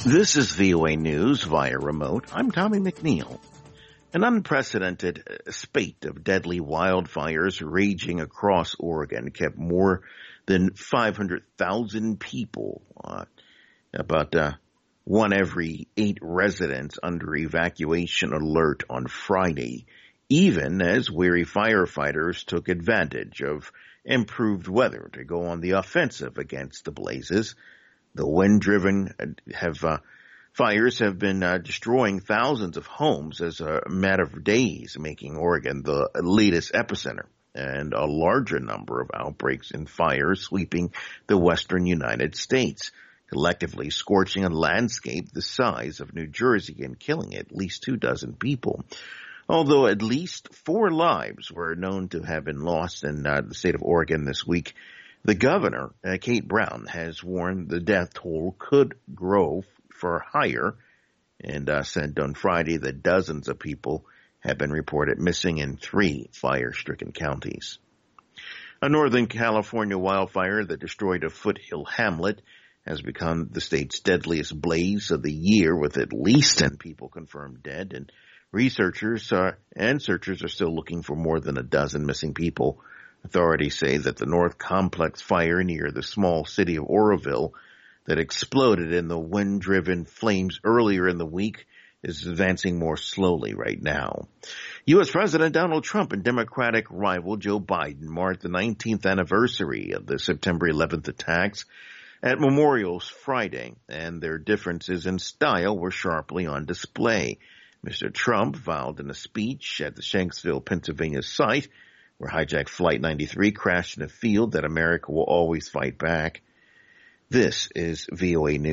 This is VOA News via remote. I'm Tommy McNeil. An unprecedented spate of deadly wildfires raging across Oregon kept more than 500,000 people, about one every 8 residents, under evacuation alert on Friday, even as weary firefighters took advantage of improved weather to go on the offensive against the blazes. The wind-driven fires have been destroying thousands of homes as a matter of days, making Oregon the latest epicenter, and a larger number of outbreaks and fires sweeping the western United States, collectively scorching a landscape the size of New Jersey and killing at least 24 people. Although at least 4 lives were known to have been lost in the state of Oregon this week, the governor, Kate Brown, has warned the death toll could grow for higher, and said on Friday that dozens of people have been reported missing in 3 fire-stricken counties. A Northern California wildfire that destroyed a foothill hamlet has become the state's deadliest blaze of the year, with at least 10 people confirmed dead, and researchers and searchers are still looking for more than a dozen missing people. Authorities say that the North Complex fire near the small city of Oroville that exploded in the wind-driven flames earlier in the week is advancing more slowly right now. U.S. President Donald Trump and Democratic rival Joe Biden marked the 19th anniversary of the September 11th attacks at Memorial's Friday, and their differences in style were sharply on display. Mr. Trump vowed in a speech at the Shanksville, Pennsylvania site where hijacked Flight 93 crashed in a field that America will always fight back. This is VOA News.